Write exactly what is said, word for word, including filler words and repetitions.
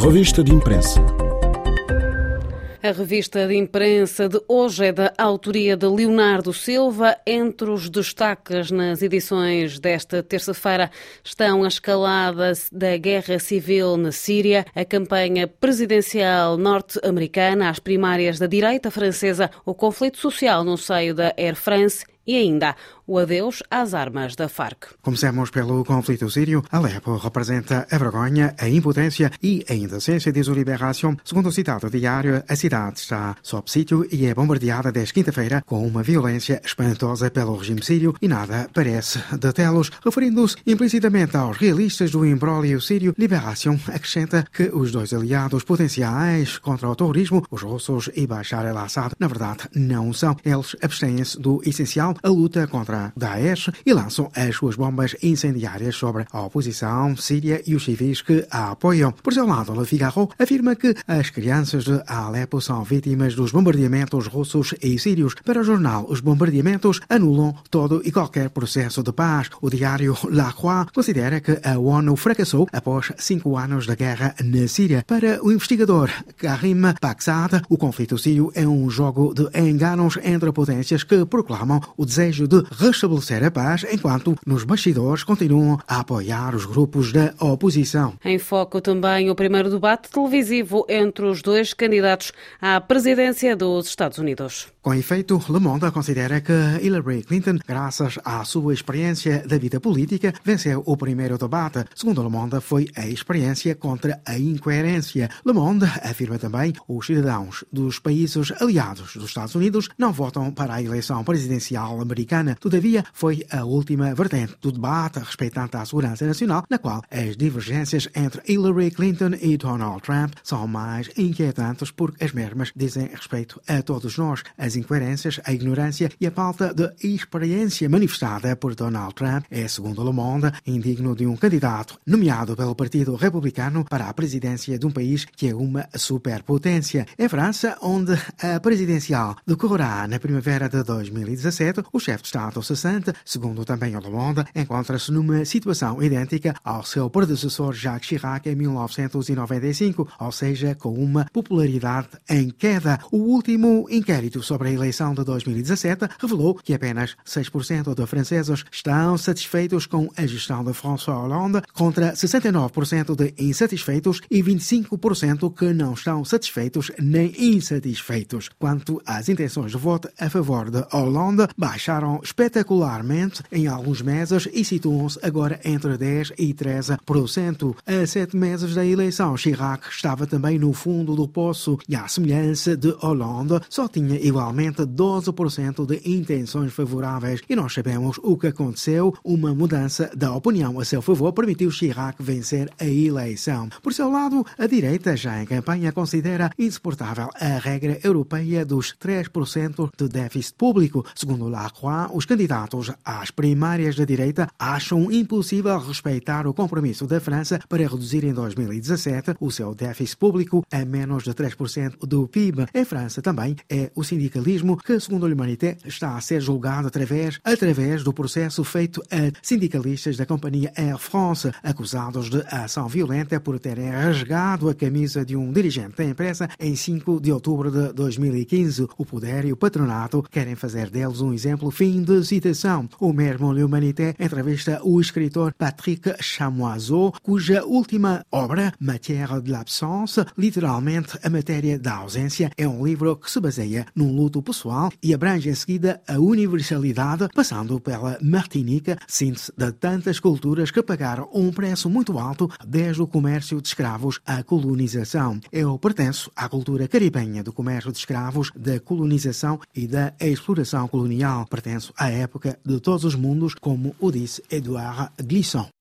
Revista de Imprensa. A revista de imprensa de hoje é da autoria de Leonardo Silva. Entre os destaques nas edições desta terça-feira estão a escalada da guerra civil na Síria, a campanha presidencial norte-americana, as primárias da direita francesa, o conflito social no seio da Air France e ainda o adeus às armas da Farc. Comecemos pelo conflito sírio. Alepo representa a vergonha, a impotência e a indecência, diz o Libération. Segundo o citado diário, a cidade está sob sítio e é bombardeada desde quinta-feira com uma violência espantosa pelo regime sírio e nada parece detê-los. Referindo-se implicitamente aos realistas do imbróglio sírio, Libération acrescenta que os dois aliados potenciais contra o terrorismo, os russos e Bashar al-Assad, na verdade não são. Eles abstêm-se do essencial, a luta contra Daesh, e lançam as suas bombas incendiárias sobre a oposição síria e os civis que a apoiam. Por seu lado, Le Figaro afirma que as crianças de Alepo são vítimas dos bombardeamentos russos e sírios. Para o jornal, os bombardeamentos anulam todo e qualquer processo de paz. O diário La Croix considera que a ONU fracassou após cinco anos de guerra na Síria. Para o investigador Karim Paxad, o conflito sírio é um jogo de enganos entre potências que proclamam o desejo de restabelecer a paz, enquanto nos bastidores continuam a apoiar os grupos da oposição. Em foco também o primeiro debate televisivo entre os dois candidatos à presidência dos Estados Unidos. Com efeito, Le Monde considera que Hillary Clinton, graças à sua experiência da vida política, venceu o primeiro debate. Segundo Le Monde, foi a experiência contra a incoerência. Le Monde afirma também que os cidadãos dos países aliados dos Estados Unidos não votam para a eleição presidencial americana. Todavia, foi a última vertente do debate respeitante à segurança nacional, na qual as divergências entre Hillary Clinton e Donald Trump são mais inquietantes porque as mesmas dizem respeito a todos nós. As incoerências, a ignorância e a falta de experiência manifestada por Donald Trump é, segundo Le Monde, indigno de um candidato nomeado pelo Partido Republicano para a presidência de um país que é uma superpotência. Em França, onde a presidencial decorrerá na primavera de dois mil e dezassete, o chefe de Estado cessante, segundo também o Le Monde, encontra-se numa situação idêntica ao seu predecessor Jacques Chirac em mil novecentos e noventa e cinco, ou seja, com uma popularidade em queda. O último inquérito sobre a eleição de dois mil e dezassete revelou que apenas seis por cento de franceses estão satisfeitos com a gestão de François Hollande, contra sessenta e nove por cento de insatisfeitos e vinte e cinco por cento que não estão satisfeitos nem insatisfeitos. Quanto às intenções de voto a favor de Hollande, baixaram espetacularmente em alguns meses e situam-se agora entre dez e treze por cento. A sete meses da eleição, Chirac estava também no fundo do poço e, à semelhança de Hollande, só tinha igualmente doze por cento de intenções favoráveis. E nós sabemos o que aconteceu. Uma mudança da opinião a seu favor permitiu Chirac vencer a eleição. Por seu lado, a direita, já em campanha, considera insuportável a regra europeia dos três por cento de déficit público. Segundo La Croix, os candidatos às primárias da direita acham impossível respeitar o compromisso da França para reduzir em dois mil e dezassete o seu déficit público a menos de três por cento do P I B. Em França também é o sindicalismo que, segundo l'Humanité, está a ser julgado através, através do processo feito a sindicalistas da companhia Air France, acusados de ação violenta por terem rasgado a camisa de um dirigente da empresa em cinco de outubro de dois mil e quinze. O poder e o patronato querem fazer deles um exemplo. Fim de citação. O mesmo l'Humanité entrevista o escritor Patrick Chamoiseau, cuja última obra, Matière de l'absence, literalmente a matéria da ausência, é um livro que se baseia num luto pessoal e abrange em seguida a universalidade, passando pela Martinica, síntese de tantas culturas que pagaram um preço muito alto desde o comércio de escravos à colonização. Eu pertenço à cultura caribenha do comércio de escravos, da colonização e da exploração colonial. Pertenço à época de todos os mundos, como o disse Edouard Glissant.